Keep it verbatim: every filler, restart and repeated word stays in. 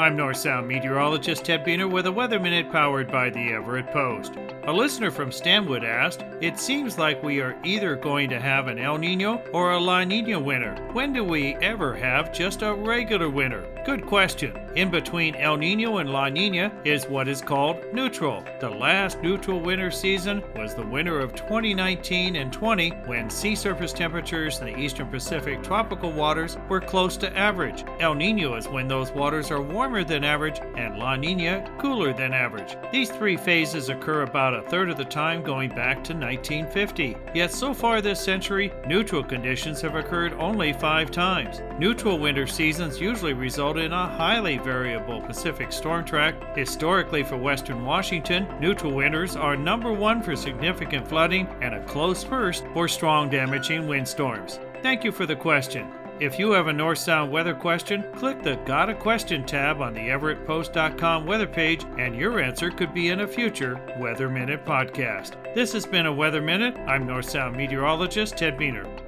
I'm North Sound meteorologist Ted Beener with a Weather Minute powered by the Everett Post. A listener from Stanwood asked, "It seems like we are either going to have an El Nino or a La Nina winter. When do we ever have just a regular winter?" Good question. In between El Nino and La Nina is what is called neutral. The last neutral winter season was the winter of twenty nineteen and twenty, when sea surface temperatures in the eastern Pacific tropical waters were close to average. El Nino is when those waters are warmer than average, and La Nina cooler than average. These three phases occur about a third of the time going back to nineteen fifty. Yet so far this century, neutral conditions have occurred only five times. Neutral winter seasons usually result in a highly variable Pacific storm track. Historically for western Washington, neutral winters are number one for significant flooding and a close first for strong damaging windstorms. Thank you for the question. If you have a North Sound weather question, click the Got a Question tab on the Everett Post dot com weather page, and your answer could be in a future Weather Minute podcast. This has been a Weather Minute. I'm North Sound meteorologist Ted Beener.